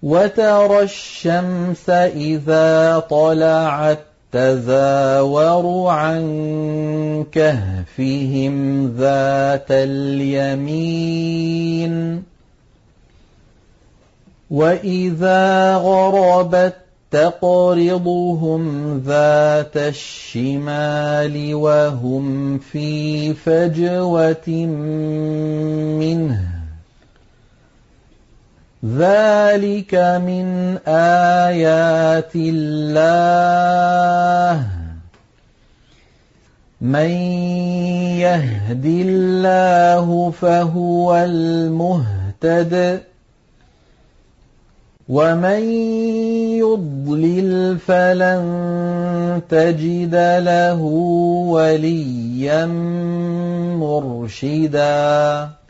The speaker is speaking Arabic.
وترى الشمس إذا طلعت تزاور عن كهفهم ذات اليمين وإذا غربت تقرضهم ذات الشمال وهم في فجوة منه ذلك من آيات الله من يهد الله فهو المهتد ومن يضلل فلن تجد له وليا مرشدا